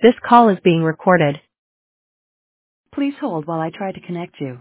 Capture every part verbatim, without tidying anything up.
This call is being recorded. Please hold while I try to connect you.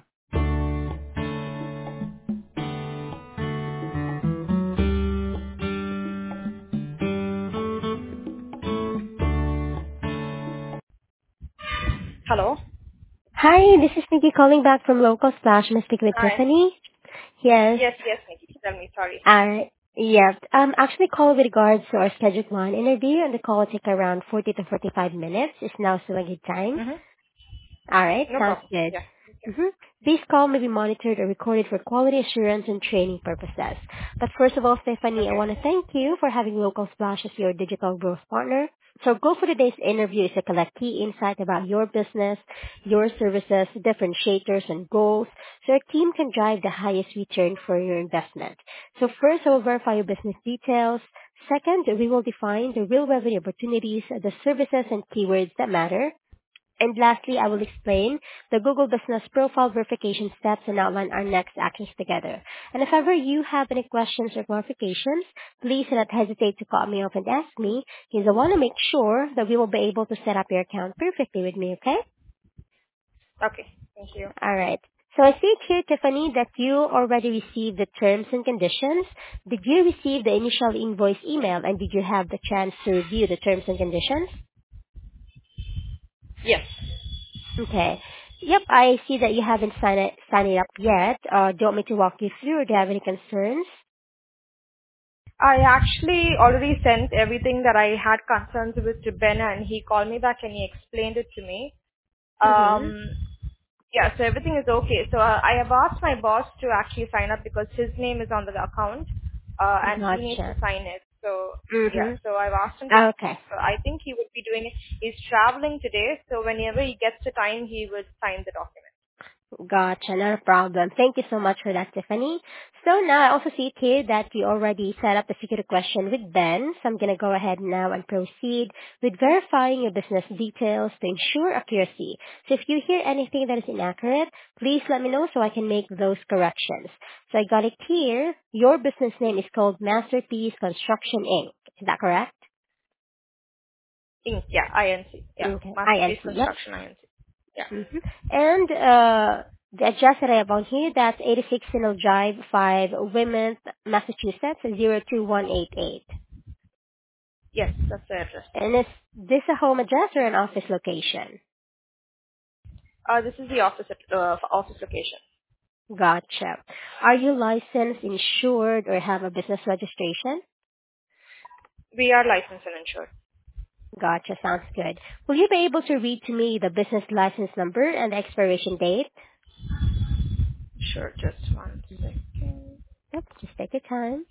Hello. Hi, this is Nikki calling back from Local Splash. May I speak with Hi. Tiffany? Yes. Yes, yes, Nikki. Tell me. Sorry. Uh, yeah. Um, actually, call with regards to our scheduled one interview, and the call will take around forty to forty-five minutes. Is now still a good time? Mm-hmm. All right, No sounds problem. good. Yeah. Mm-hmm. This call may be monitored or recorded for quality assurance and training purposes. But first of all, Stephanie, I Okay. want to thank you for having Local Splash as your digital growth partner. So goal for today's interview is to collect key insight about your business, your services, differentiators, and goals so your team can drive the highest return for your investment. So first, I will verify your business details. Second, we will define the real revenue opportunities, the services and keywords that matter. And lastly, I will explain the Google Business Profile verification steps and outline our next actions together. And if ever you have any questions or clarifications, please do not hesitate to call me up and ask me, because I want to make sure that we will be able to set up your account perfectly with me, okay? Okay. Thank you. All right. So I see here, Tiffany, that you already received the terms and conditions. Did you receive the initial invoice email, and did you have the chance to review the terms and conditions? Yes. Okay. Yep, I see that you haven't signed it, signed it up yet. Uh, do you want me to walk you through, or do you have any concerns? I actually already sent everything that I had concerns with to Ben, and he called me back and he explained it to me. Um, Mm-hmm. Yeah, so everything is okay. So uh, I have asked my boss to actually sign up because his name is on the account, uh, and he needs to Gotcha. sign it. So yeah, Mm-hmm. so I've asked him to. Okay. So I think he would be doing it. He's traveling today, so whenever he gets the time, he would sign the document. Gotcha, not a problem. Thank you so much for that, Tiffany. So now I also see it here that you already set up the security question with Ben. So I'm going to go ahead now and proceed with verifying your business details to ensure accuracy. So if you hear anything that is inaccurate, please let me know so I can make those corrections. So I got it here. Your business name is called Masterpiece Construction Incorporated. Is that correct? Inc. Yeah, I N C. Yeah, Okay. Masterpiece I N C. Yep. Construction I N C. Yeah. Mm-hmm. And uh, the address that I have on here, that's eighty-six Sinnoh Drive, five, Weymouth, Massachusetts, zero two one eight eight. Yes, that's the address. And is this a home address or an office location? Uh, this is the office at, uh, office location. Gotcha. Are you licensed, insured, or have a business registration? We are licensed and insured. Gotcha. Sounds good. Will you be able to read to me the business license number and the expiration date? Sure, just one second. Yep, just take your time.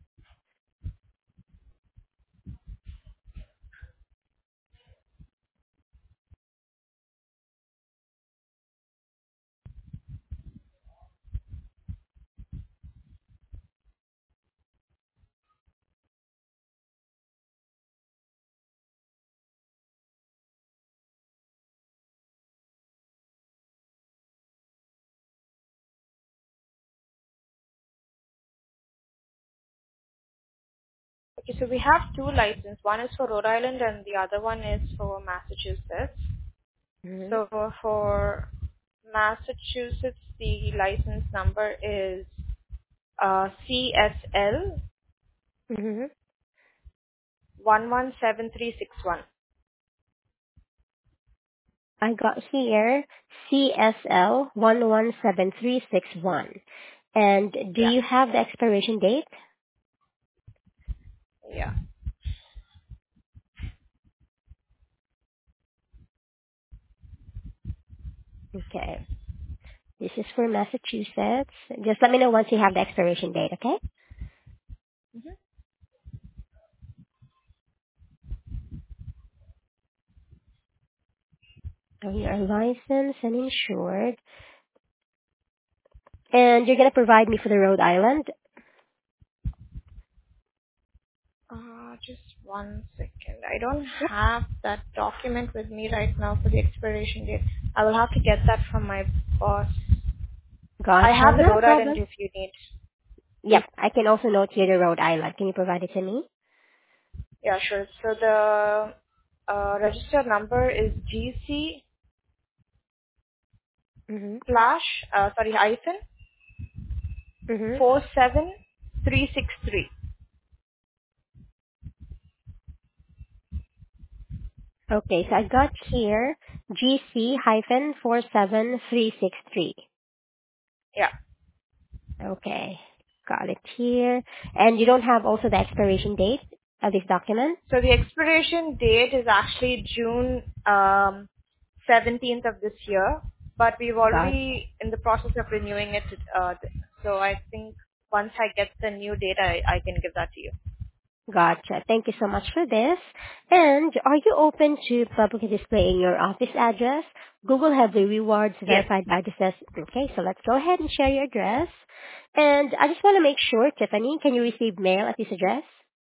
Okay, so we have two licenses. One is for Rhode Island and the other one is for Massachusetts. So Mm-hmm. for Massachusetts, the license number is uh, C S L Mm-hmm. one one seven three six one. I got here C S L one one seven three six one. And do Yeah, you have the expiration date? yeah. Okay. This is for Massachusetts. Just let me know once you have the expiration date, okay? So you're licensed and insured. And you're going to provide me for the Rhode Island? Uh, just one second. I don't Yep. have that document with me right now for the expiration date. I will have to get that from my boss. I Gotcha. have the Not a Rhode Island problem. if you need. Yep. I can also note here the Rhode Island. Can you provide it to me? Yeah, sure. So the Uh, register number is G C Mm-hmm. slash, uh, sorry, hyphen Mm-hmm. four seven three six three. Okay, so I got here G C hyphen four seven three six three. Yeah. Okay, got it here. And you don't have also the expiration date of this document? So the expiration date is actually June um, seventeenth of this year, but we've Got already in the process of renewing it. Uh, so I think once I get the new date, I, I can give that to you. Gotcha. Thank you so much for this. And are you open to publicly displaying your office address? Google have the rewards Yes. verified addresses. Okay, so let's go ahead and share your address. And I just want to make sure, Tiffany, can you receive mail at this address?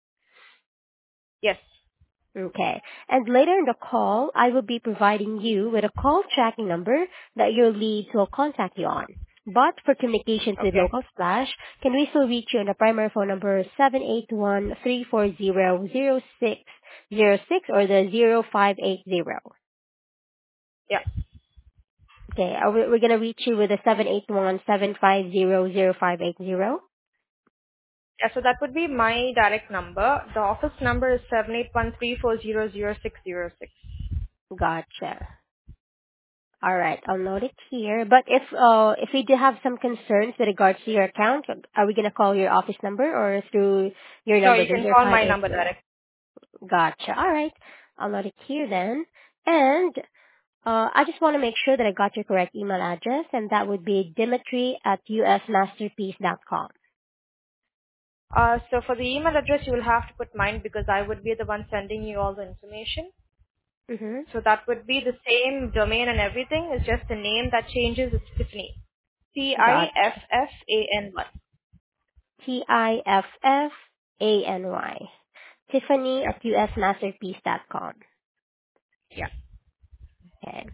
Yes. Okay. And later in the call, I will be providing you with a call tracking number that your leads will contact you on. But for communications with Okay. Local Splash, can we still reach you on the primary phone number seven eight one, three four zero, zero six zero six or the zero five eight zero? Yeah. Okay, are we, we're going to reach you with a seven eight one, seven five zero, zero five eight zero? Yeah. So that would be my direct number. The office number is seven eight one three four zero zero six zero six. Gotcha. All right, I'll note it here. But if uh if we do have some concerns with regards to your account, are we gonna call your office number or through your No, number, you the can zero call five my eight number zero? direct. Gotcha. All right, I'll note it here then. And uh, I just want to make sure that I got your correct email address, and that would be Dimitri at usmasterpiece dot com. Uh, so for the email address, you will have to put mine because I would be the one sending you all the information. Mm-hmm. So that would be the same domain and everything. It's just the name that changes. It's Tiffany. T I F Gotcha. F A N Y. T I F F A N Y. Tiffany Yeah. at usmasterpiece dot com. Yeah. Okay.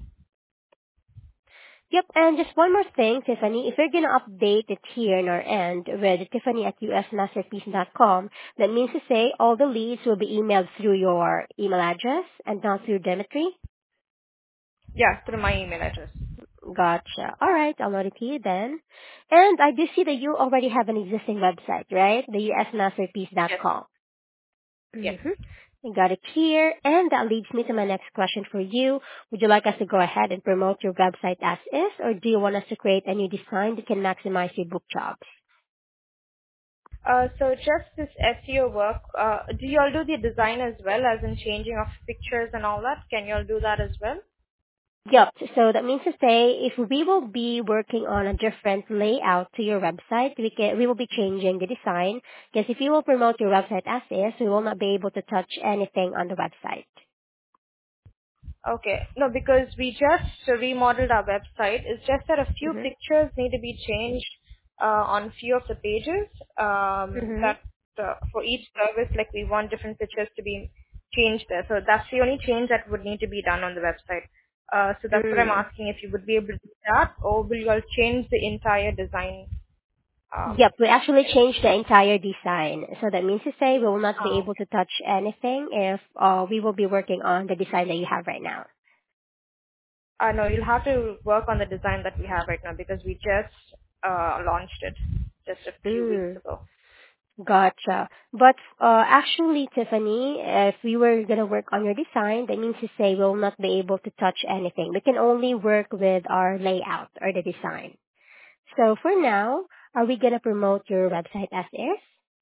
Yep, and just one more thing, Tiffany. If you're gonna update it here on our end with Tiffany at usmasterpiece dot com, that means to say all the leads will be emailed through your email address and not through Dimitri. Yeah, through my email address. Gotcha. All right, I'll note it here then. And I do see that you already have an existing website, right? The usmasterpiece dot Yes. com. Yes. Mm-hmm. I got it here. And that leads me to my next question for you. Would you like us to go ahead and promote your website as is, or do you want us to create a new design that can maximize your book jobs? Uh, so just this S E O work, uh, do you all do the design as well, as in changing of pictures and all that? Can you all do that as well? Yep. So that means to say, if we will be working on a different layout to your website, we can we will be changing the design. Because if you will promote your website as is, we will not be able to touch anything on the website. Okay. No, because we just remodeled our website. It's just that a few Mhm. pictures need to be changed uh, on few of the pages. Um, Mhm. that uh, for each service, like we want different pictures to be changed there. So that's the only change that would need to be done on the website. Uh, so that's what I'm Mm. asking, if you would be able to do that, or will you all change the entire design? Um, Yep. We actually changed the entire design. So that means to say, we will not be oh, able to touch anything if uh, we will be working on the design that you have right now. uh, no, you'll have to work on the design that we have right now because we just uh, launched it just a few weeks Mm. ago. Gotcha. But uh, actually, Tiffany, if we were gonna work on your design, that means to say we'll not be able to touch anything. We can only work with our layout or the design. So for now, are we gonna promote your website as is,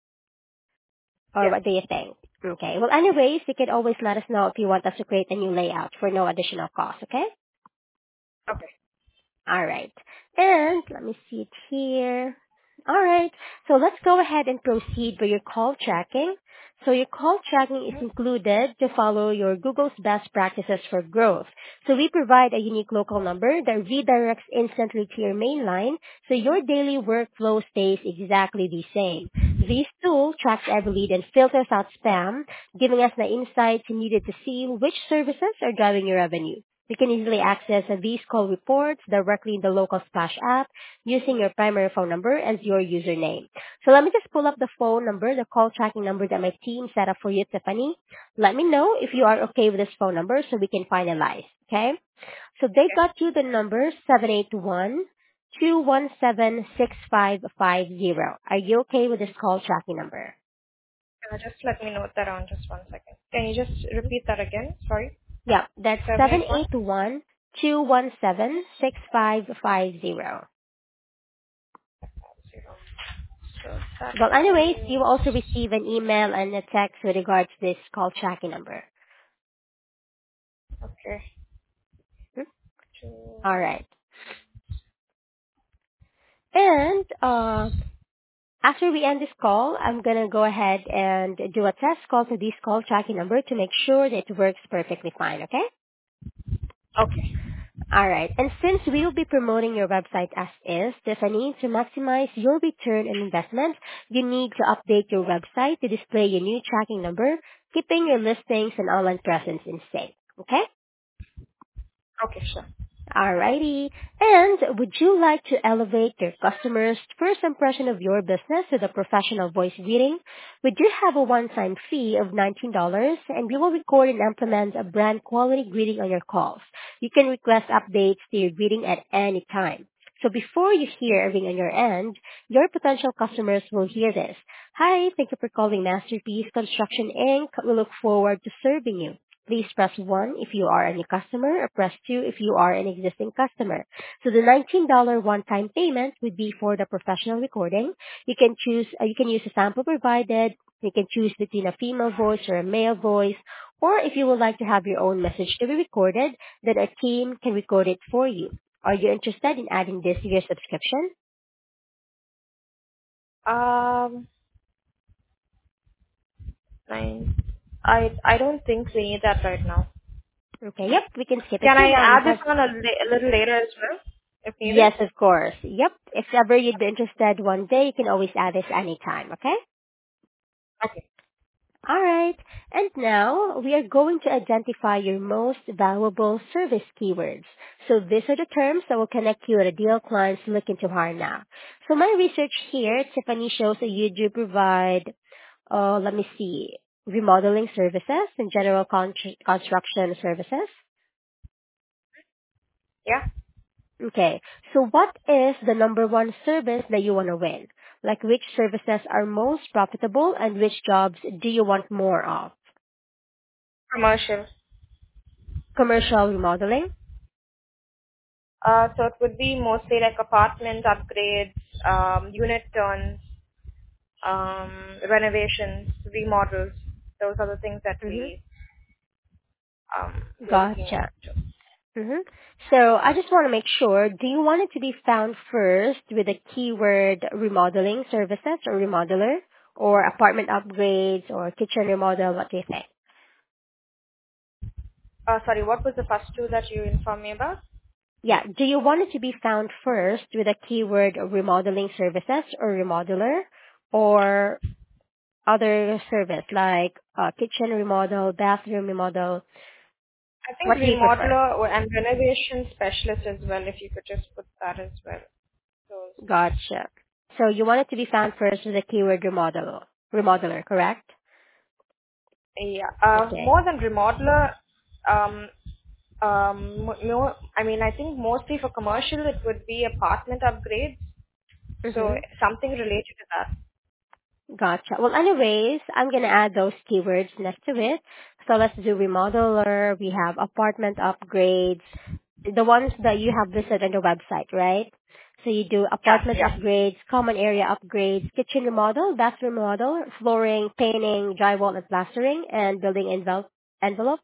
or Yeah. what do you think? Okay. Well, anyways, you can always let us know if you want us to create a new layout for no additional cost. Okay. Okay. All right. And let me see it here. All right. So let's go ahead and proceed with your call tracking. So your call tracking is included to follow your Google's best practices for growth. So we provide a unique local number that redirects instantly to your main line so your daily workflow stays exactly the same. This tool tracks every lead and filters out spam, giving us the insights needed to see which services are driving your revenue. You can easily access these call reports directly in the local Splash app using your primary phone number as your username. So let me just pull up the phone number, the call tracking number that my team set up for you, Tiffany. Let me know if you are okay with this phone number so we can finalize, okay? So they Okay. got you the number seven eight one two one seven six five five zero. Are you okay with this call tracking number? Uh, just let me note that down just one second. Can you just repeat that again? Sorry. Yeah, that's Seven seven eight one eight one two one seven six five five zero. zero. So that Well, anyways, you will is also receive an email and a text with regards to this call tracking number. okay. Hmm? Two. All right. And uh, after we end this call, I'm going to go ahead and do a test call to this call tracking number to make sure that it works perfectly fine, okay? Okay. All right. And since we will be promoting your website as is, Tiffany, to maximize your return on investment, you need to update your website to display your new tracking number, keeping your listings and online presence in sync. Okay? Okay, sure. Alrighty. And would you like to elevate your customers' first impression of your business with a professional voice greeting? We do have a one-time fee of nineteen dollars and we will record and implement a brand quality greeting on your calls. You can request updates to your greeting at any time. So before you hear a ring on your end, your potential customers will hear this. Hi, thank you for calling Masterpiece Construction Incorporated. We look forward to serving you. Please press one if you are a new customer or press two if you are an existing customer. So the nineteen dollars one-time payment would be for the professional recording. You can choose, uh, you can use a sample provided. You can choose between a female voice or a male voice. Or if you would like to have your own message to be recorded, then our team can record it for you. Are you interested in adding this to your subscription? Um, nine. I I don't think we need that right now. Okay, yep, we can skip it Can too. I Um, add this have, on a, li- a little later as well, if needed? yes, of course. Yep, if ever you'd be interested one day, you can always add this anytime, okay? Okay. All right. And now we are going to identify your most valuable service keywords. So these are the terms that will connect you with ideal clients looking to hire now. So my research here, Tiffany, shows that you do provide, uh, let me see, remodeling services and general con- construction services. Yeah. Okay. So what is the number one service that you want to win? Like which services are most profitable and which jobs do you want more of? Commercial. Commercial remodeling? Uh, so it would be mostly like apartment upgrades, um, unit turns, um, renovations, remodels. Those are the things that we Mm-hmm. um, we're looking Gotcha. at. Mm-hmm. So I just want to make sure, do you want it to be found first with the keyword remodeling services or remodeler or apartment upgrades or kitchen remodel? What do you think? Uh, sorry, what was the first two that you informed me about? Yeah. Do you want it to be found first with the keyword remodeling services or remodeler or other service like uh, kitchen remodel, bathroom remodel? I think What do you prefer? remodeler or- and renovation specialist as well, if you could just put that as well. Those. Gotcha. So you want it to be found first with the keyword remodeler, remodeler, correct? Yeah. Uh, Okay. more than remodeler, um, um, mo- more, I mean, I think mostly for commercial, it would be apartment upgrades. So Mm-hmm. something related to that. Gotcha. Well, anyways, I'm gonna add those keywords next to it. So let's do remodeler. We have apartment upgrades, the ones that you have listed on the website, right? So you do Yeah, apartment yeah. upgrades, common area upgrades, kitchen remodel, bathroom remodel, flooring, painting, drywall and plastering, and building envelope. envelope.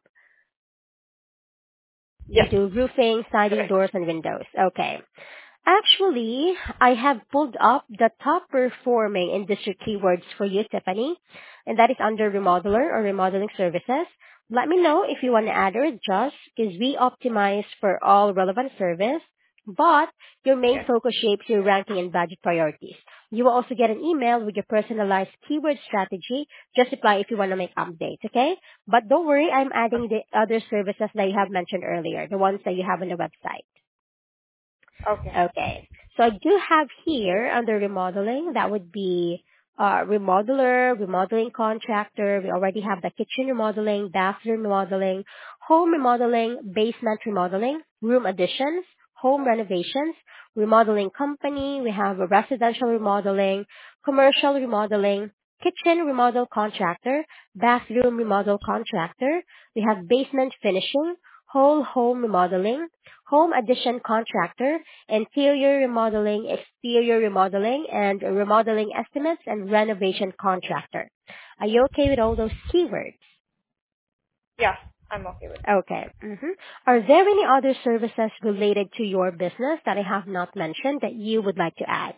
You Yes, do roofing, siding, correct. doors, and windows. Okay. Actually, I have pulled up the top performing industry keywords for you, Tiffany, and that is under remodeler or remodeling services. Let me know if you want to add or adjust because we optimize for all relevant service, but your main Okay. focus shapes your ranking and budget priorities. You will also get an email with your personalized keyword strategy. Just reply if you want to make updates, okay? But don't worry, I'm adding the other services that you have mentioned earlier, the ones that you have on the website. Okay. Okay. So I do have here under remodeling, that would be uh, remodeler, remodeling contractor. We already have the kitchen remodeling, bathroom remodeling, home remodeling, basement remodeling, room additions, home renovations, remodeling company. We have a residential remodeling, commercial remodeling, kitchen remodel contractor, bathroom remodel contractor. We have basement finishing, whole home remodeling, home addition contractor, interior remodeling, exterior remodeling, and remodeling estimates and renovation contractor. Are you okay with all those keywords? Yeah, I'm okay with Okay. hmm Are there any other services related to your business that I have not mentioned that you would like to add?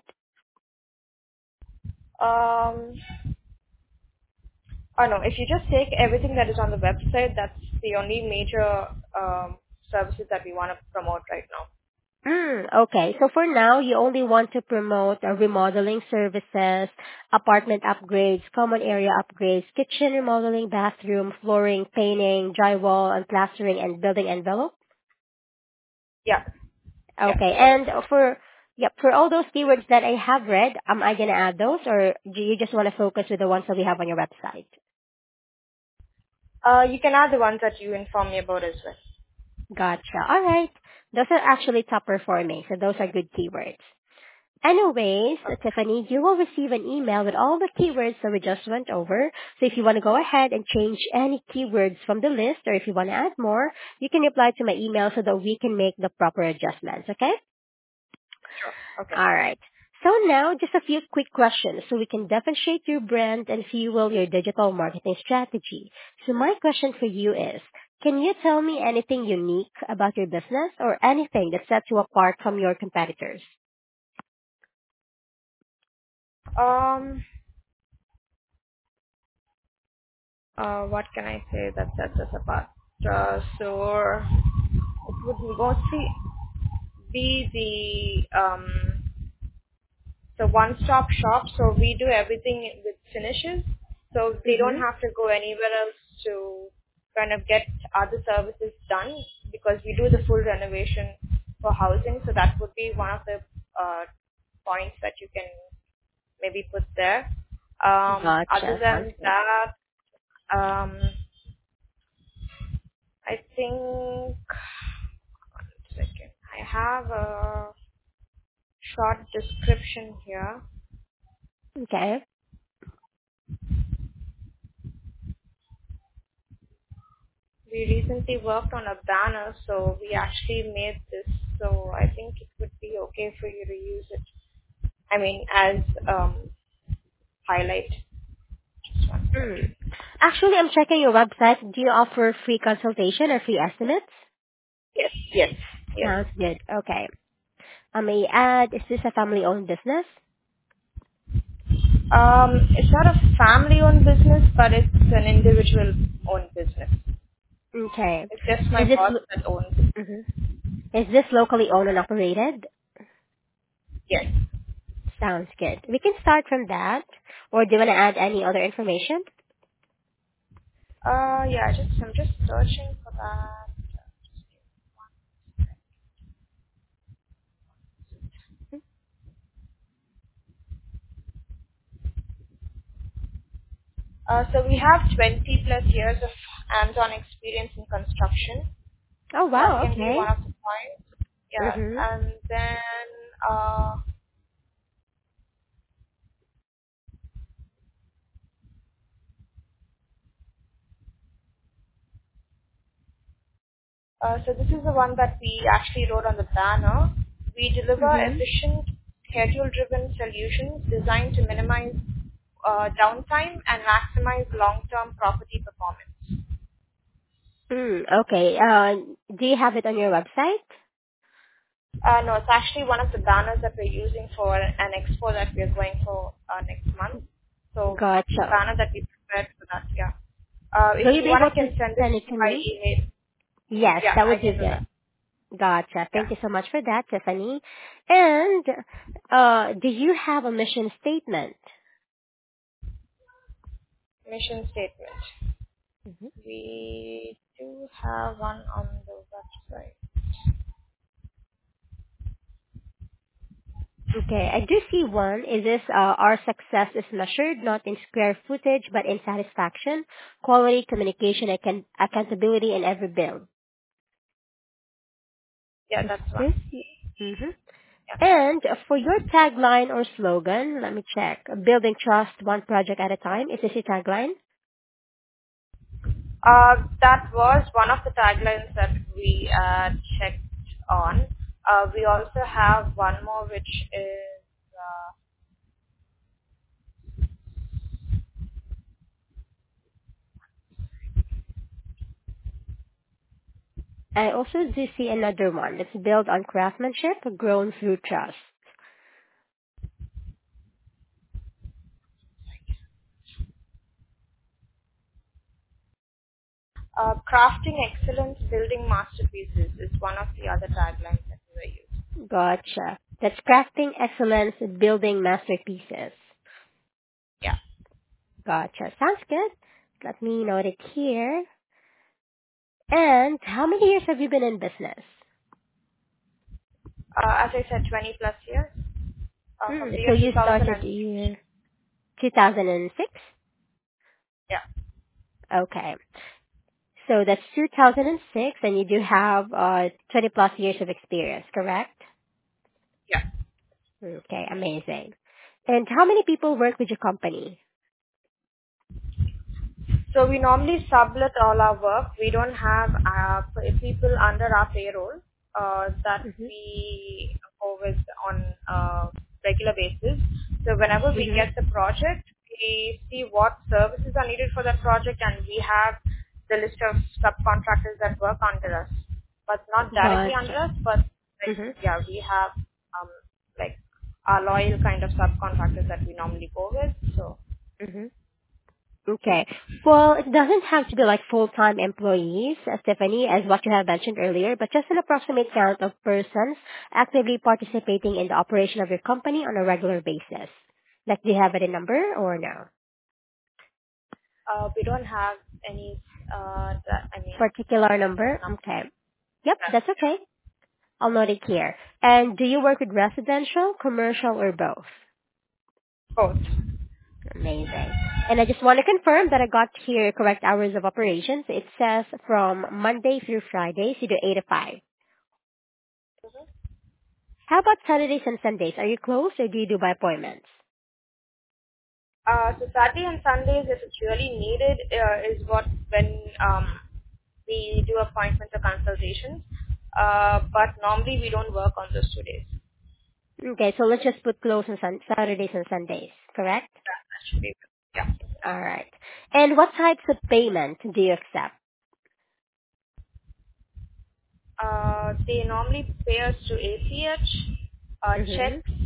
that. Um, oh no, if you just take everything that is on the website, that's the only major um, services that we want to promote right now. Mm, okay. So for now, you only want to promote uh, remodeling services, apartment upgrades, common area upgrades, kitchen remodeling, bathroom, flooring, painting, drywall, and plastering, and building envelope? Yeah, yeah, Okay. those. And for, yep, for all those keywords that I have read, am I going to add those, or do you just want to focus with the ones that we have on your website? Uh, you can add the ones that you inform me about as well. Gotcha. All right. Those are actually top performing, so those are good keywords. Anyways, Tiffany, you will receive an email with all the keywords that we just went over. So if you want to go ahead and change any keywords from the list, or if you want to add more, you can reply to my email so that we can make the proper adjustments, okay? Okay. All right. So now, just a few quick questions so we can differentiate your brand and fuel your digital marketing strategy. So my question for you is, can you tell me anything unique about your business or anything that sets you apart from your competitors? Um, uh, what can I say that sets us apart? Uh, so it would mostly be the um, the one-stop shop. So we do everything with finishes. So they don't Mm-hmm. have to go anywhere else to kind of get other services done because we do the full renovation for housing. So that would be one of the uh, points that you can maybe put there. Um, other Gotcha. Sounds than good. that, um, I think one second. I have a short description here. Okay. We recently worked on a banner, so we actually made this. So I think it would be okay for you to use it. I mean, as um, highlight. Just one Mm. second. Actually, I'm checking your website. Do you offer free consultation or free estimates? Yes, yes, yes. Sounds good. Okay. I may add, is this a family-owned business? Um, it's not a family-owned business, but it's an individual-owned business. Okay. It's just my Is this boss lo- that owns it. mhm. Is this locally owned and operated? Yes. Sounds good. We can start from that. Or do you want to add any other information? Uh, yeah, just I'm just searching for that. Uh, so we have twenty plus years of hands-on experience in construction. Oh, That wow. can be one Okay. of the points. Yeah, Mm-hmm. and then uh, uh, so this is the one that we actually wrote on the banner. We deliver Mm-hmm. efficient, schedule-driven solutions designed to minimize uh, downtime and maximize long-term property performance. Mm, okay. Uh, do you have it on your website? Uh, no, it's actually one of the banners that we're using for an expo that we're going for uh, next month. So it's a Gotcha. banner that we prepared for that, yeah. Uh, if Will you you be want, able I to can send it send it to by me? email. Yes, Yeah, that I would be can do good. that. Gotcha. Yeah, Thank you so much for that, Tiffany. And uh, do you have a mission statement? mission statement. Mhm. We do have one on the website. Okay, I do see one. Is this uh, our success is measured not in square footage but in satisfaction, quality, communication, account- accountability in every build. Yeah, Is that's this? one. Mm-hmm. Yeah. And for your tagline or slogan, let me check. Building trust one project at a time. Is this your tagline? Uh, that was one of the taglines that we uh, checked on. Uh, we also have one more, which is uh, I also do see another one that's built on craftsmanship, grown through trust. uh, crafting excellence, building masterpieces is one of the other taglines that we were using. Gotcha. That's crafting excellence, building masterpieces. Yeah. Gotcha. Sounds good. Let me note it here. And how many years have you been in business? Uh, as I said, twenty plus years. Uh, from Hmm, the so year you started two thousand six. year two thousand six? Yeah. Okay. So that's two thousand six and you do have uh, twenty plus years of experience, correct? Yeah. Okay, amazing. And how many people work with your company? So we normally sublet all our work. We don't have uh, p- people under our payroll uh, that Mm-hmm. we go with on a regular basis. So whenever we Mm-hmm. get the project, we see what services are needed for that project, and we have the list of subcontractors that work under us, but not directly under Gotcha. us. But like, Mm-hmm. yeah, we have um, like our loyal kind of subcontractors that we normally go with. So Mm-hmm. Okay. Well, it doesn't have to be like full-time employees, uh, Stephanie, as what you have mentioned earlier, but just an approximate count of persons actively participating in the operation of your company on a regular basis. Like, do you have any number or no? uh, we don't have any. Uh, that, I mean, Particular number? number. Okay. Yep, that's okay. I'll note it here. And do you work with residential, commercial, or both? Both. Amazing. And I just want to confirm that I got here correct hours of operations. It says from Monday through Friday, so you do eight to five. How about Saturdays and Sundays? Are you closed or do you do by appointments? Uh, so Saturday and Sundays, if it's really needed, uh, is what when um, we do appointments or consultations. Uh, but normally we don't work on those two days. Okay, so let's just put closed on sun- Saturdays and Sundays, correct? That, that should be good. Yeah. All right. And what types of payment do you accept? Uh, they normally pay us to A C H, uh, Mm-hmm. checks.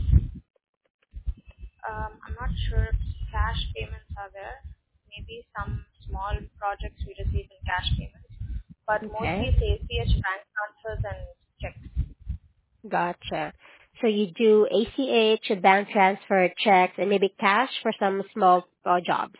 Um, I'm not sure if cash payments are there. Maybe some small projects we receive in cash payments, but mostly Okay, it's A C H bank transfers and checks. gotcha. So you do A C H, bank transfer, checks, and maybe cash for some small uh, jobs.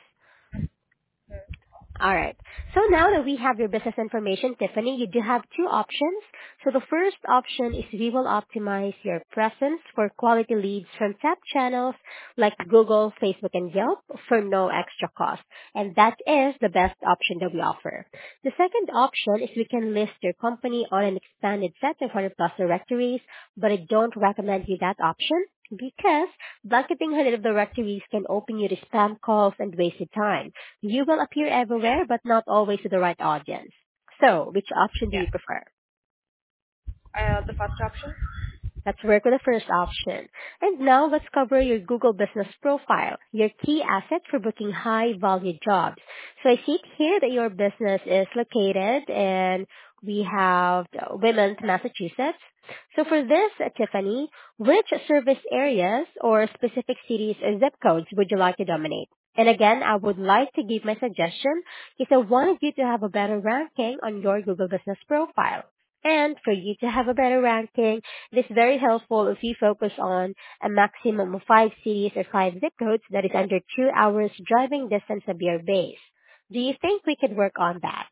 All right. So now that we have your business information, Tiffany, you do have two options. So the first option is we will optimize your presence for quality leads from top channels like Google, Facebook, and Yelp for no extra cost. And that is the best option that we offer. The second option is we can list your company on an expanded set of one hundred plus directories, but I don't recommend you that option because blanketing one hundred directories can open you to spam calls and wasted time. You will appear everywhere, but not always to the right audience. So, which option do Yeah. you prefer? Uh, the first option. Let's work with the first option. And now let's cover your Google Business Profile, your key asset for booking high value jobs. So I see here that your business is located in, we have Women's, Massachusetts. So for this, uh, Tiffany, which service areas or specific cities or zip codes would you like to dominate? And again, I would like to give my suggestion because I wanted you to have a better ranking on your Google Business Profile. And for you to have a better ranking, it is very helpful if you focus on a maximum of five cities or five zip codes that is under two hours driving distance of your base. Do you think we could work on that?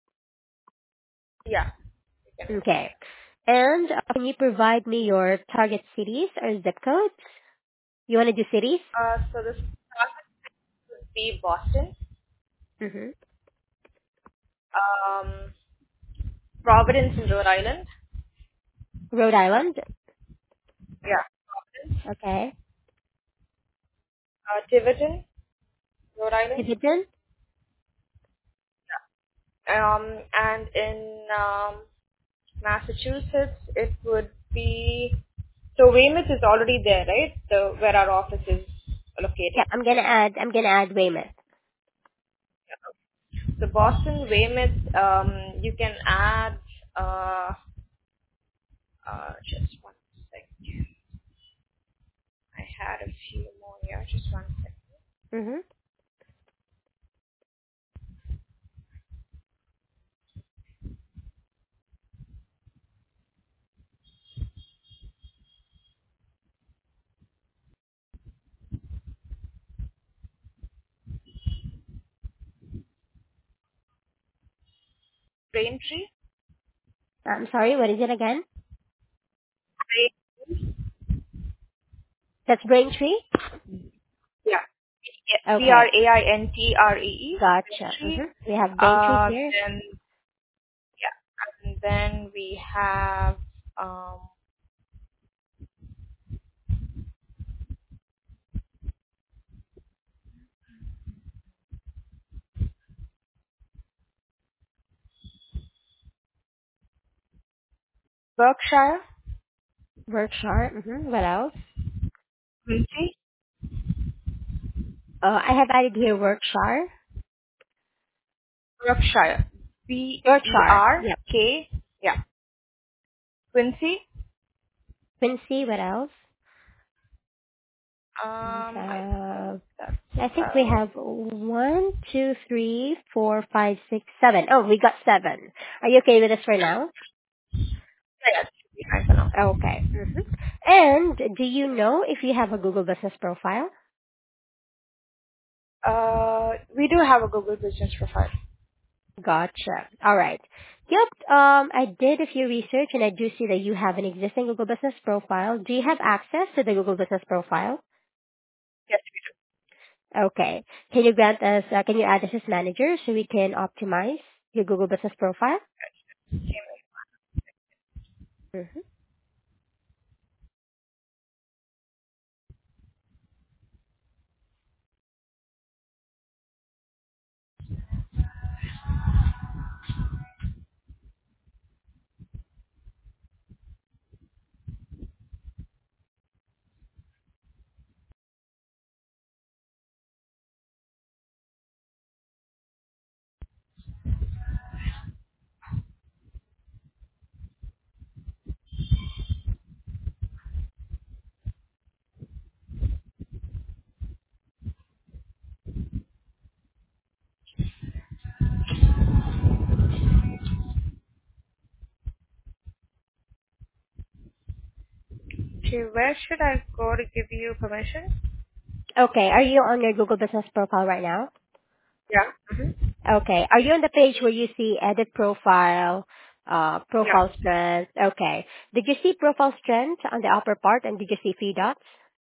Yeah. You can work on Okay. And uh, can you provide me your target cities or zip codes? You want to do cities? that. Uh, so this would be Boston, Mm-hmm. um, Providence in Rhode Island. Rhode Island? Yeah. Providence. Okay. Uh, Tiverton, Rhode Island. Tiverton? Um, and in um, Massachusetts, it would be so Weymouth is already there, right? The where our office is Yeah, located. I'm gonna add, I'm gonna add Weymouth. So Boston, Weymouth, um, you can add. Uh, uh, just one second. I had a few more here. Just one second. Mm-hmm. Braintree. I'm sorry, what is it again? Brain- That's Braintree? Yeah. B R Okay. A I N T R E E. Gotcha. Braintree. Mm-hmm. We have Braintree Uh, here. then yeah, and then we have um, Berkshire. Berkshire. Mm-hmm. What else? Quincy. Uh, I have added here Berkshire. Berkshire. B E Berkshire. R Yep. K. Yeah. Quincy. Quincy. What else? We Um, I think have. that's I think we about. have one, two, three, four, five, six, seven. Oh, we got seven. Are you okay with this for now? Yeah, that should be fine for now. Okay. Mm-hmm. And do you know if you have a Google Business profile? Uh, we do have a Google Business profile. Gotcha. All right. Yep. Um, I did a few research and I do see that you have an existing Google Business profile. Do you have access to the Google Business profile? Yes, Okay. Can you grant us, uh, can you add us as manager so we can optimize your Google Business profile? Mm-hmm. okay, where should I go to give you permission? Okay. Are you on your Google Business profile right now? Yeah. Mm-hmm. Okay. Are you on the page where you see edit profile, uh, Yeah. profile strength? Okay. Did you see profile strength on the upper part and did you see three dots?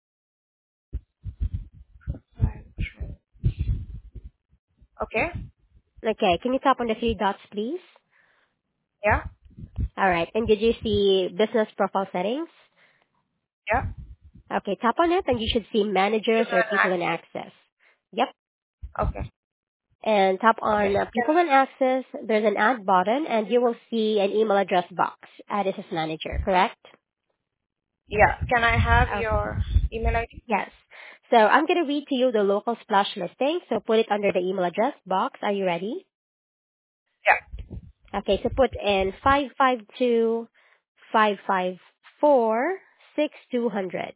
Okay. Okay. Can you tap on the three dots, please? Yeah. All right. And did you see business profile settings? Yeah. Okay. Tap on it and you should see managers People or and people in access. access. Yep. Okay. And tap on Okay. uh, people in access. There's an add button and you will see an email address box. Add as manager, correct? Yeah. Can I have Okay. your email I D? Yes. So I'm going to read to you the local splash listing. So put it under the email address box. Are you ready? Yeah. Okay. So put in five five two five five four six two hundred.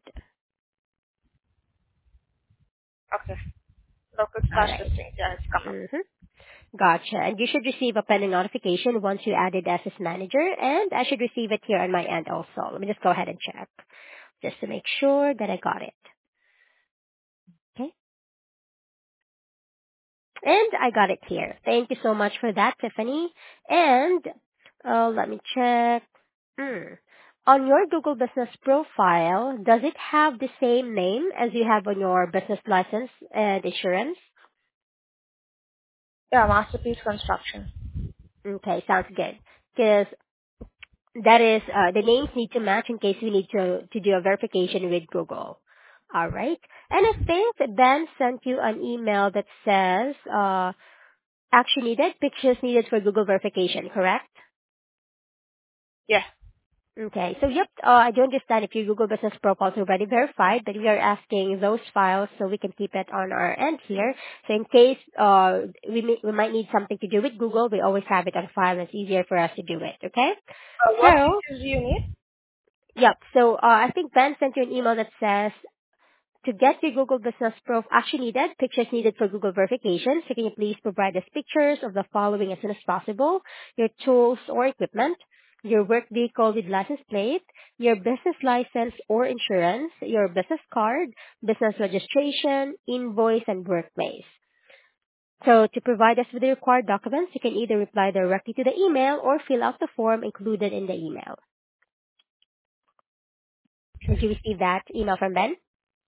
Okay. Local All slash right. listing. Yeah, it's come up. Mm-hmm. Gotcha. And you should receive a pending notification once you added as his manager, and I should receive it here on my end also. Let me just go ahead and check just to make sure that I got it. Okay. And I got it here. Thank you so much for that, Tiffany. And uh, let me check. Hmm. On your Google Business profile, does it have the same name as you have on your business license and insurance? Yeah, Masterpiece Construction. Okay, sounds good. Because that is, uh, the names need to match in case we need to, to do a verification with Google. All right. And I think that Ben sent you an email that says, uh, action needed, pictures needed for Google verification, correct? Yeah. Okay. So yep, uh, I do understand if your Google Business profile is already verified, but we are asking those files so we can keep it on our end here. So in case uh, we, may, we might need something to do with Google, we always have it on file. It's easier for us to do it. Okay. Uh, what So features do you need? yep. So uh, I think Ben sent you an email that says to get your Google Business Profile action needed, pictures needed for Google verification. So can you please provide us pictures of the following as soon as possible: your tools or equipment, your work vehicle with license plate, your business license or insurance, your business card, business registration, invoice, and workplace. So to provide us with the required documents, you can either reply directly to the email or fill out the form included in the email. Did Okay. you receive that email from Ben?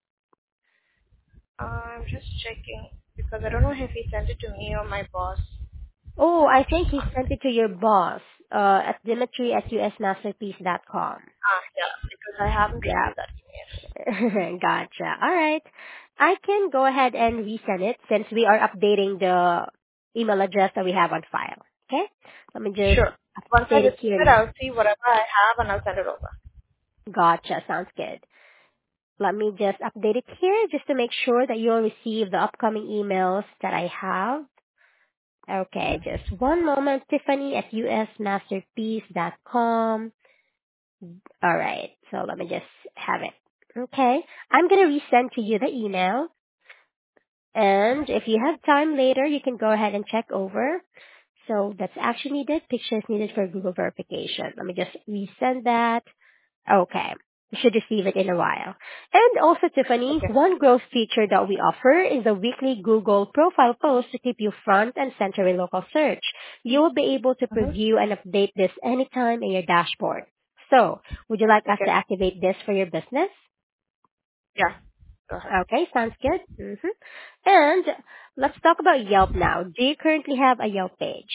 Uh, I'm just checking because I don't know if he sent it to me or my boss. Oh, I think he sent it to your boss uh, at Dimitri at u s masterpiece dot com. Ah, yeah, because I haven't Yeah. received that email. Gotcha. All right. I can go ahead and resend it since we are updating the email address that we have on file. Okay? Let me just Sure. Once I update it receive here. it, I'll see whatever I have and I'll send it over. Gotcha. Sounds good. Let me just update it here just to make sure that you'll receive the upcoming emails that I have. Okay, just one moment, Tiffany at u s masterpiece dot com. All right. So let me just have it. Okay. I'm going to resend to you the email. And if you have time later, you can go ahead and check over. So that's action needed, pictures needed for Google verification. Let me just resend that. Okay. You should receive it in a while. And also, Tiffany, Okay. one growth feature that we offer is the weekly Google profile post to keep you front and center in local search. You will be able to Mm-hmm. preview and update this anytime in your dashboard. So, would you like us to Okay. activate this for your business? Yeah. Go ahead. Okay, sounds good. hmm And let's talk about Yelp now. Do you currently have a Yelp page?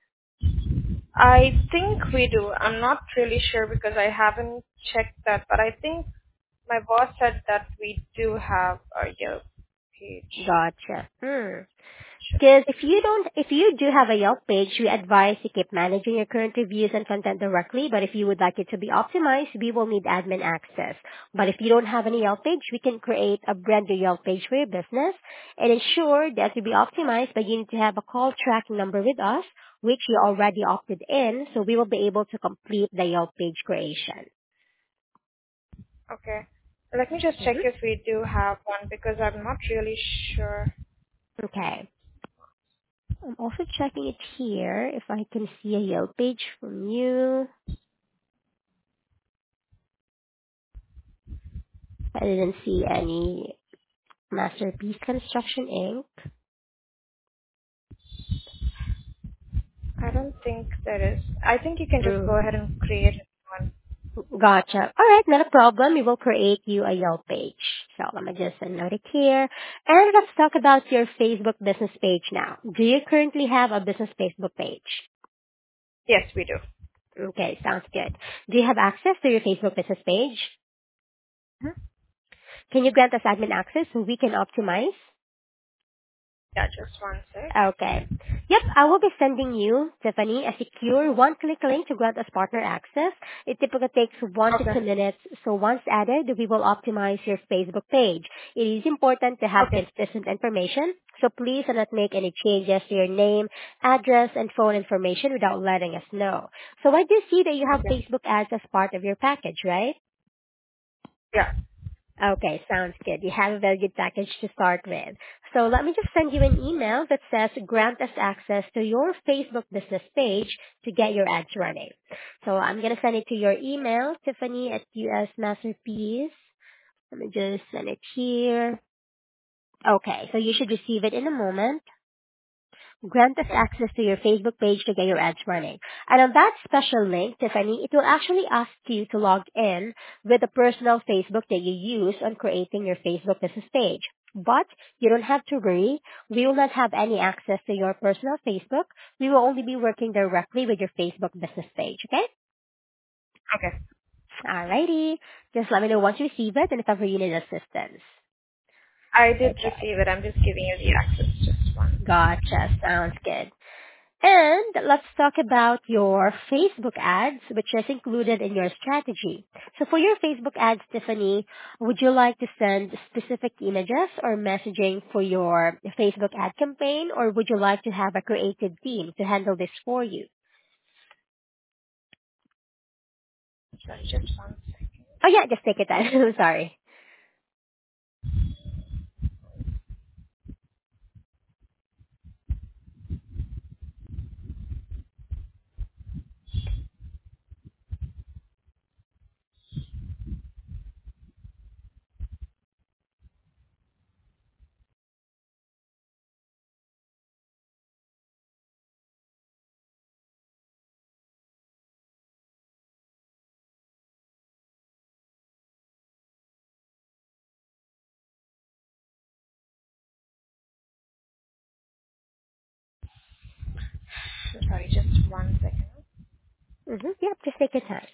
I think we do. I'm not really sure because I haven't checked that, but I think my boss said that we do have a Yelp page. Gotcha. Hmm. Sure. Because if you don't, if you do have a Yelp page, we advise you keep managing your current reviews and content directly. But if you would like it to be optimized, we will need admin access. But if you don't have any Yelp page, we can create a brand new Yelp page for your business and ensure that to be optimized. But you need to have a call tracking number with us, which you already opted in, so we will be able to complete the Yelp page creation. Okay. Let me just check hmm if we do have one because I'm not really sure. Okay. I'm also checking it here if I can see a Yelp page from you. I didn't see any Masterpiece Construction Inc. I don't think there is. I think you can just go Mm, ahead and create one. gotcha. All right, not a problem. We will create you a Yelp page. So let me just note it here. And let's talk about your Facebook business page now. Do you currently have a business Facebook page? Yes, we do. Okay, sounds good. Do you have access to your Facebook business page? Mhm. Can you grant us admin access so we can optimize? Yeah, just one sec. Okay. Yep, I will be sending you, Tiffany, a secure one-click link to grant us partner access. It typically takes one to Okay. two minutes, so once added, we will optimize your Facebook page. It is important to have Okay. consistent information, so please do not make any changes to your name, address, and phone information without letting us know. So I do see that you have Okay. Facebook ads as part of your package, right? Yeah. Okay, sounds good. You have a very good package to start with. So let me just send you an email that says grant us access to your Facebook business page to get your ads running. So I'm going to send it to your email, Tiffany at U S Masterpiece. Let me just send it here. Okay, so you should receive it in a moment. Grant us Okay. access to your Facebook page to get your ads running. And on that special link, Tiffany, it will actually ask you to log in with the personal Facebook that you use on creating your Facebook business page. But you don't have to worry. We will not have any access to your personal Facebook. We will only be working directly with your Facebook business page, okay? Okay. Alrighty. Just let me know once you receive it and if ever you need assistance. I did Okay. receive it. I'm just giving you the access. Just one. Gotcha. Sounds good. And let's talk about your Facebook ads, which is included in your strategy. So for your Facebook ads, Tiffany, would you like to send specific images or messaging for your Facebook ad campaign, or would you like to have a creative team to handle this for you? Sorry, just one second. Oh yeah, just take it time. Sorry. Sorry, just one second. Mm-hmm. Yep, just take your time.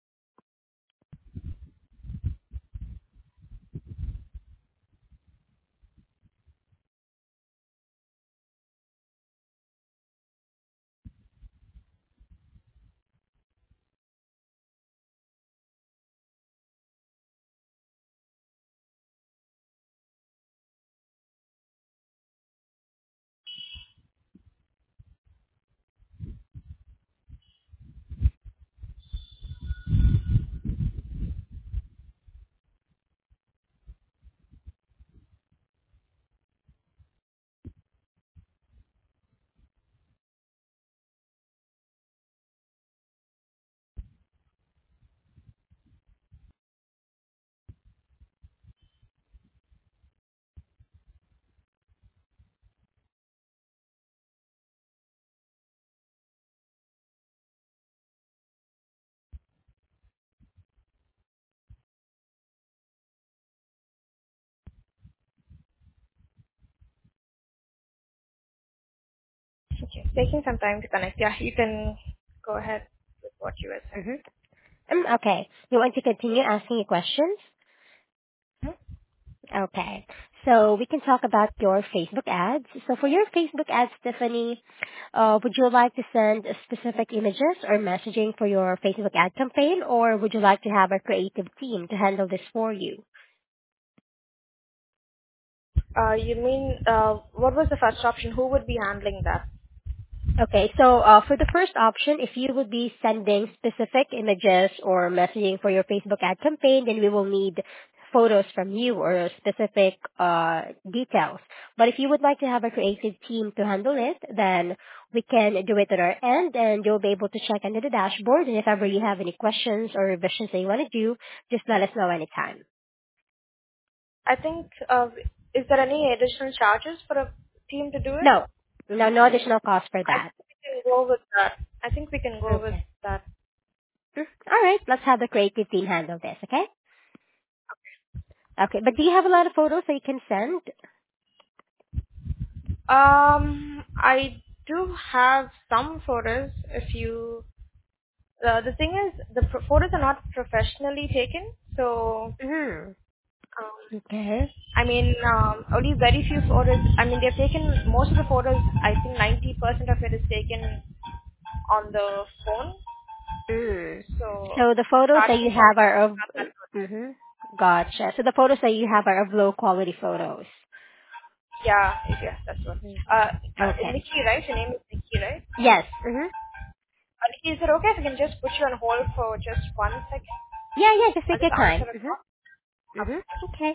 Okay, it's taking some time to connect. Yeah, you can go ahead with what you were saying. Mm-hmm. Mm, okay. You want to continue asking your questions? Hmm? Okay. So we can talk about your Facebook ads. So for your Facebook ads, Tiffany, uh, would you like to send specific images or messaging for your Facebook ad campaign, or would you like to have a creative team to handle this for you? Uh, you mean, uh, what was the first option? Who would be handling that? Okay, so uh, for the first option, if you would be sending specific images or messaging for your Facebook ad campaign, then we will need photos from you or specific uh, details. But if you would like to have a creative team to handle it, then we can do it at our end and you'll be able to check under the dashboard. And if ever you have any questions or revisions that you want to do, just let us know anytime. I think, uh, is there any additional charges for a team to do it? No, no, no additional cost for I that. think we can go with that. I think we can go with Okay. that. Mm, all right, let's have the creative team handle this, okay? Okay, but do you have a lot of photos that you can send? Um, I do have some photos. If you, uh, the thing is, the pro- photos are not professionally taken, so Mm. um, Okay. I mean, um, only very few photos. I mean, they've taken most of the photos. I think ninety percent of it is taken on the phone. Mm. So So the photos that starting you point have are is of. not that good. Mm-hmm. Gotcha. So the photos that you have are of low quality photos. Yeah, yes, that's what. Mm. Uh, uh, Okay. Nikki, right? Your name is Nikki, right? Yes. Mm-hmm. Uh, Nikki, is it okay if I can just put you on hold for just one second? Yeah, yeah. Just I'll take just your answer time. a Mm-hmm. call. Mm-hmm. Okay.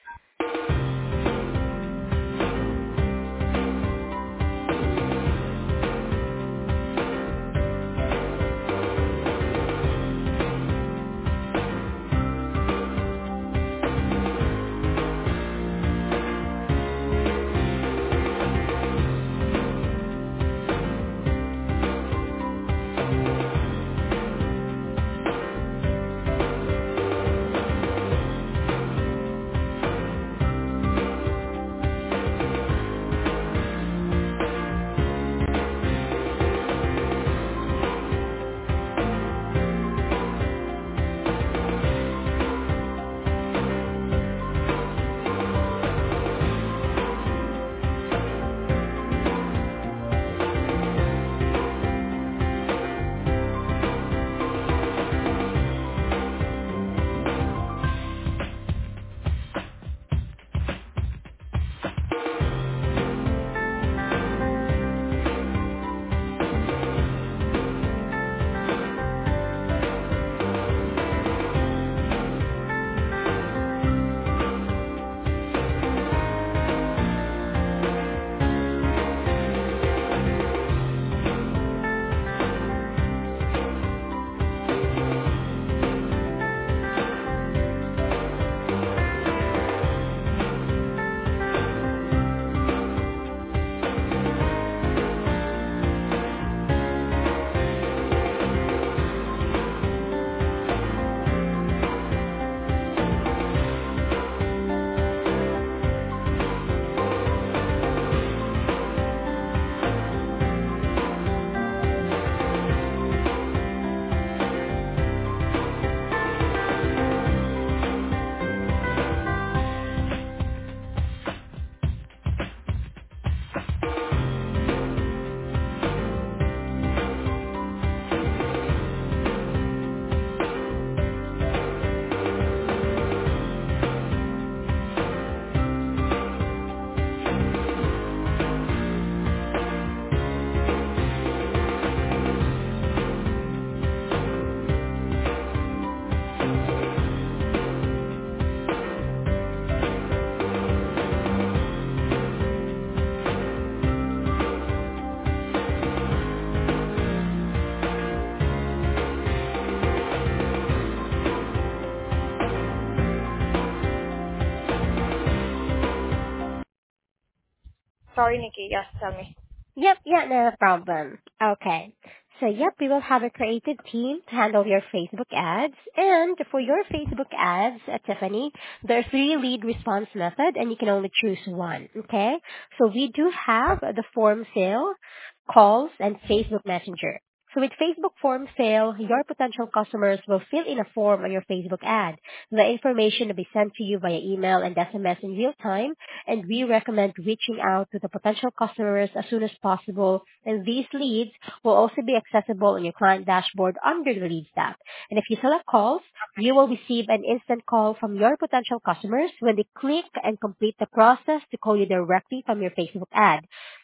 Sorry, Nikki. Yes, tell me. Yep, yeah, no problem. Okay. So yep, we will have a creative team to handle your Facebook ads. And for your Facebook ads, uh, Tiffany, there are three lead response method and you can only choose one. Okay? So we do have the form sale, calls, and Facebook Messenger. So with Facebook form sale, your potential customers will fill in a form on your Facebook ad. The information will be sent to you via email and S M S in real time, and we recommend reaching out to the potential customers as soon as possible. And these leads will also be accessible on your client dashboard under the Leads tab. And if you select calls, you will receive an instant call from your potential customers when they click and complete the process to call you directly from your Facebook ad.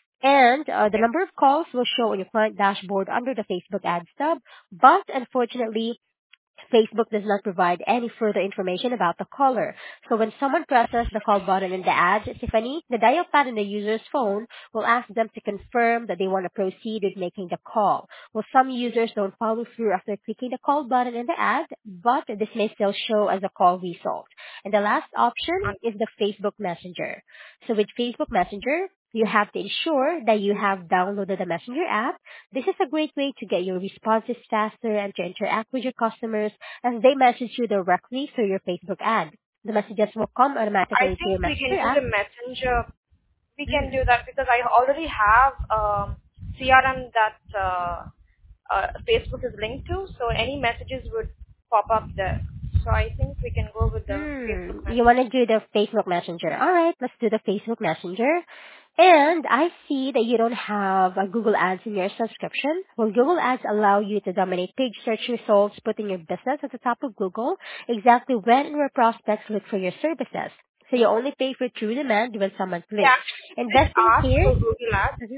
And uh, the Okay. number of calls will show on your client dashboard under the Facebook ads tab, but unfortunately, Facebook does not provide any further information about the caller. So when someone presses the call button in the ad, Tiffany, the dial pad in the user's phone will ask them to confirm that they want to proceed with making the call. Well, some users don't follow through after clicking the call button in the ad, but this may still show as a call result. And the last option Un- is the Facebook Messenger. So with Facebook Messenger, you have to ensure that you have downloaded the Messenger app. This is a great way to get your responses faster and to interact with your customers as they message you directly through your Facebook ad. The messages will come I automatically to your think we can Messenger do app. the messenger. We can Mm. do that because I already have um, C R M that uh, uh, Facebook is linked to, so any messages would pop up there. So I think we can go with the Hmm. Facebook You want to Messenger. do the Facebook Messenger. All right, let's do the Facebook Messenger. And I see that you don't have a Google Ads in your subscription. Well, Google Ads allow you to dominate page search results, putting your business at the top of Google exactly when and where prospects look for your services. So you only pay for true demand when someone Yeah, clicks. actually, we And did best thing ask here, for Google Ads. mhm,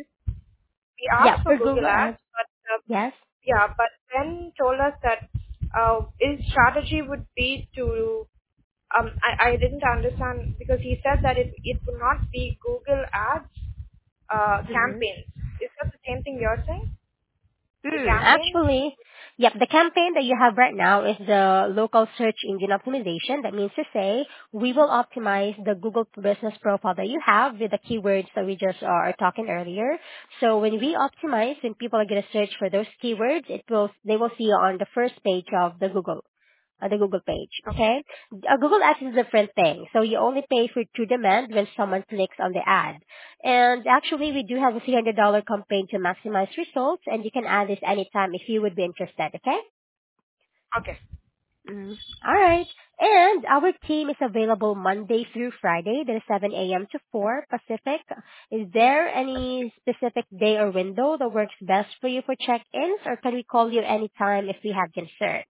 We yeah, asked for for Google Google Ads, Ads, but uh, yes. yeah, but then told us that uh, his strategy would be to Um, I, I didn't understand because he said that it, it will not be Google Ads uh, Mm-hmm. campaigns. Is that the same thing you're saying? The Hmm, campaign? actually, yep, the campaign that you have right now is the local search engine optimization. That means to say we will optimize the Google business profile that you have with the keywords that we just uh, are talking earlier. So when we optimize, when people are going to search for those keywords, it will they will see on the first page of the Google on the Google page. Okay. Okay, uh, Google Ads is a different thing. So you only pay for true demand when someone clicks on the ad. And actually, we do have a three hundred dollars campaign to maximize results, and you can add this anytime if you would be interested. Okay. Okay. Mm. All right. And our team is available Monday through Friday, that is seven a m to four Pacific. Is there any specific day or window that works best for you for check-ins, or can we call you anytime if we have concerns?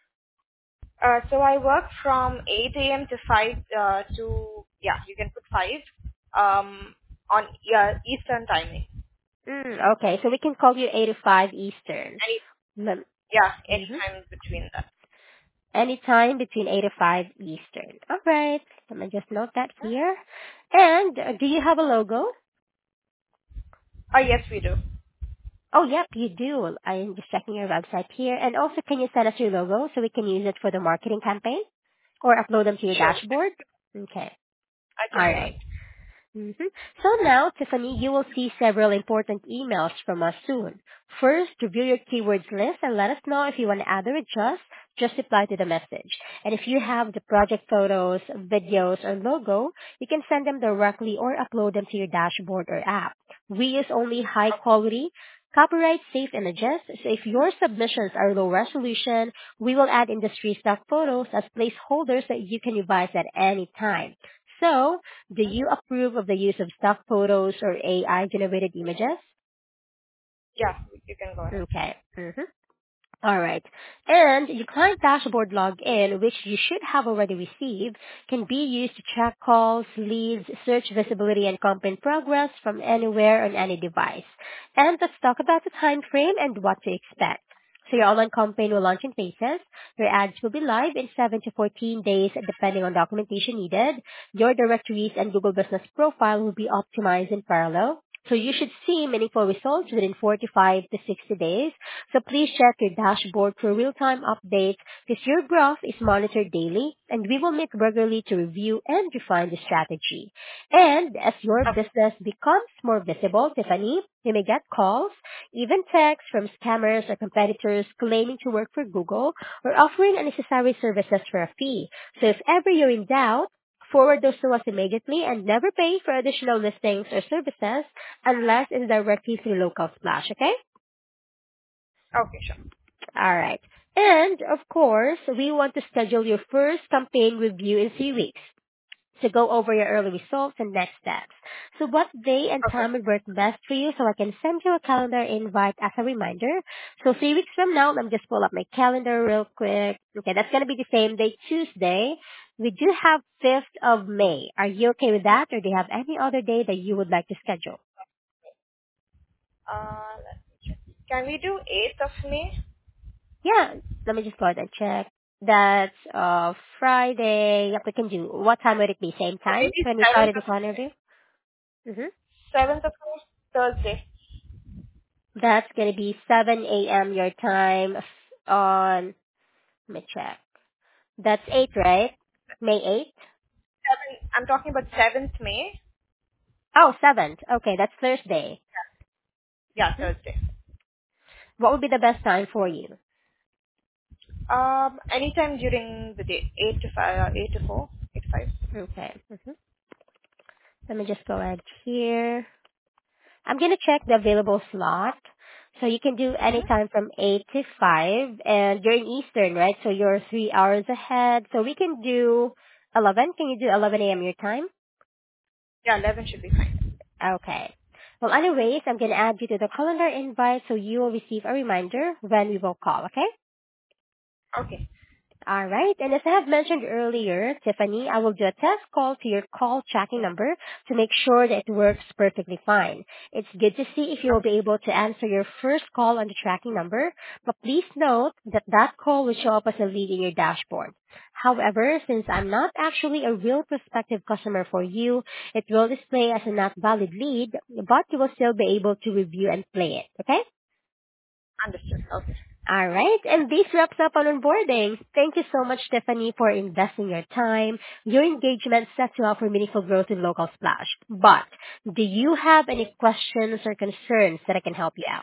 Uh, so I work from eight a m to five uh, to, yeah, you can put five um, on yeah, Eastern timing. Mm, okay, so we can call you eight to five Eastern. Any, Lem- yeah, any mhm. time between that. Anytime between eight to five Eastern. All right, let me just note that here. And uh, do you have a logo? Oh, yes, we do. Oh, yep, you do. I'm just checking your website here. And also, can you send us your logo so we can use it for the marketing campaign or upload them to your Sure. dashboard? Okay. I All can do right. that. hmm So now, Tiffany, you will see several important emails from us soon. First, review your keywords list and let us know if you want to add or adjust. Just reply to the message. And if you have the project photos, videos, or logo, you can send them directly or upload them to your dashboard or app. We use only high quality, copyright safe images. So if your submissions are low resolution, we will add industry stock photos as placeholders that you can revise at any time. So, do you approve of the use of stock photos or A I-generated images? Yeah, you can go ahead. Okay. Mm-hmm. All right. And your client dashboard login, which you should have already received, can be used to track calls, leads, search visibility, and campaign progress from anywhere on any device. And let's talk about the time frame and what to expect. So your online campaign will launch in phases. Your ads will be live in seven to fourteen days depending on documentation needed. Your directories and Google Business Profile will be optimized in parallel. So you should see meaningful results within forty-five to sixty days. So please check your dashboard for real-time updates because your growth is monitored daily and we will meet regularly to review and refine the strategy. And as your Okay. business becomes more visible, Tiffany, you may get calls, even texts from scammers or competitors claiming to work for Google or offering unnecessary services for a fee. So if ever you're in doubt, forward those to us immediately and never pay for additional listings or services unless it's directly through local splash, okay? Okay, sure. All right. And of course, we want to schedule your first campaign review in three weeks to go over your early results and next steps. So what day and Okay. time would work best for you so I can send you a calendar invite as a reminder. So three weeks from now, let me just pull up my calendar real quick. Okay, that's going to be the same day, Tuesday. We do have fifth of May. Are you okay with that or do you have any other day that you would like to schedule? Uh, let me check. Can we do eighth of May? Yeah, let me just go ahead and check. That's uh Friday. Yep, we can do. What time would it be? Same Or time maybe when we seventh started of this interview? Mm-hmm. seventh of May? Thursday. That's gonna be seven a m your time on. Let me check. That's eight, right? May eighth. Seven, I'm talking about seventh May. Oh, seventh. Okay, that's Thursday. Yeah, hmm Thursday. What would be the best time for you? Um, anytime during the day, eight to five, uh, eight to four, eight to five. Okay. hmm Let me just go ahead here. I'm going to check the available slot. So you can do any Mm-hmm. time from eight to five. And you're in Eastern, right? So you're three hours ahead. So we can do eleven. Can you do eleven a m your time? Yeah, eleven should be fine. Okay. Well, anyways, I'm going to add you to the calendar invite so you will receive a reminder when we will call, okay? Okay. All right. And as I have mentioned earlier, Tiffany, I will do a test call to your call tracking number to make sure that it works perfectly fine. It's good to see if you will be able to answer your first call on the tracking number, but please note that that call will show up as a lead in your dashboard. However, since I'm not actually a real prospective customer for you, it will display as a not valid lead, but you will still be able to review and play it. Okay? Understood. Okay. All right, and this wraps up on onboarding. Thank you so much, Stephanie, for investing your time. Your engagement sets you up for meaningful growth in Local Splash. But do you have any questions or concerns that I can help you out?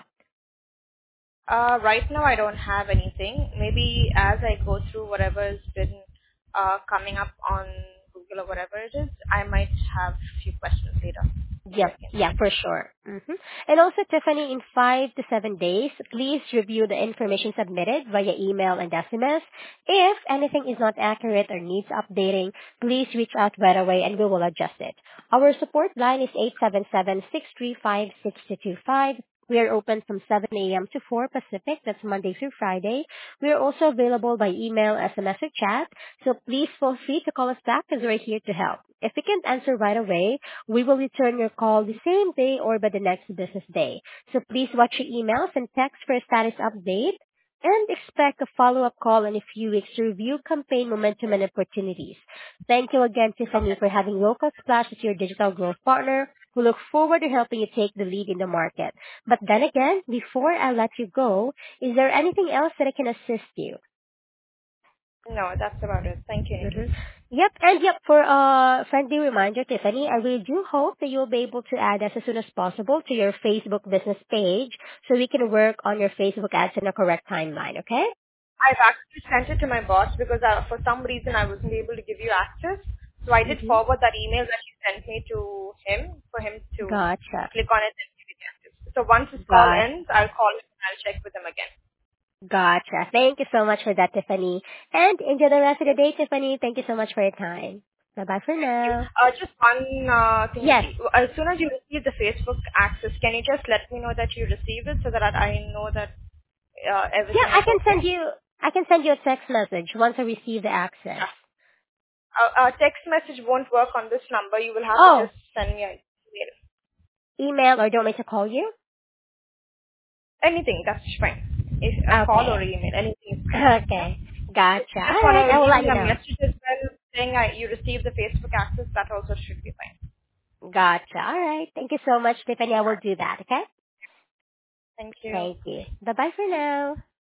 Uh, right now, I don't have anything. Maybe as I go through whatever has been uh, coming up on Google or whatever it is, I might have a few questions later. So I Yep. can Yeah, check. for sure. hmm And also, Tiffany, in five to seven days, please review the information submitted via email and S M S. If anything is not accurate or needs updating, please reach out right away and we will adjust it. Our support line is eight seven seven, six three five, six two two five. We are open from seven a.m. to four Pacific. That's Monday through Friday. We are also available by email, S M S, or chat. So please feel free to call us back as we're here to help. If we can't answer right away, we will return your call the same day or by the next business day. So please watch your emails and text for a status update and expect a follow-up call in a few weeks to review campaign momentum and opportunities. Thank you again, Tiffany, Okay. for having Local Splash as your digital growth partner. We look forward to helping you take the lead in the market. But then again, before I let you go, is there anything else that I can assist you? No, that's about it. Thank you, Mm-hmm. Nikki. Yep, and yep, for a friendly reminder, Tiffany, I really do hope that you'll be able to add us as soon as possible to your Facebook business page so we can work on your Facebook ads in a correct timeline, okay? I've actually sent it to my boss because uh, for some reason I wasn't able to give you access. So I did Mm-hmm. forward that email that you sent me to him for him to Gotcha. click on it and give it access. So once this call Got, ends, I'll call him and I'll check with him again. gotcha. Thank you so much for that, Tiffany. And enjoy the rest of the day, Tiffany. Thank you so much for your time. Bye-bye for Thank you. now. Uh, just one uh, thing. Yes. As soon as you receive the Facebook access, can you just let me know that you received it so that I know that uh, Yeah, everything I is can okay? send you, I can send you a text message once I receive the access. Yeah. Uh, uh, text message won't work on this number. You will have to Oh, just send me an email. email or do you want me to call you? Anything, that's fine. If a call or Okay. email, anything is fine. Yeah. Okay. Gotcha. If you just All want right. to I will leave let me you a know. message as well saying I, you received the Facebook access, that also should be fine. Gotcha. All right. Thank you so much, Tiffany. I will do that. Okay. Thank you. Thank you. Bye bye for now.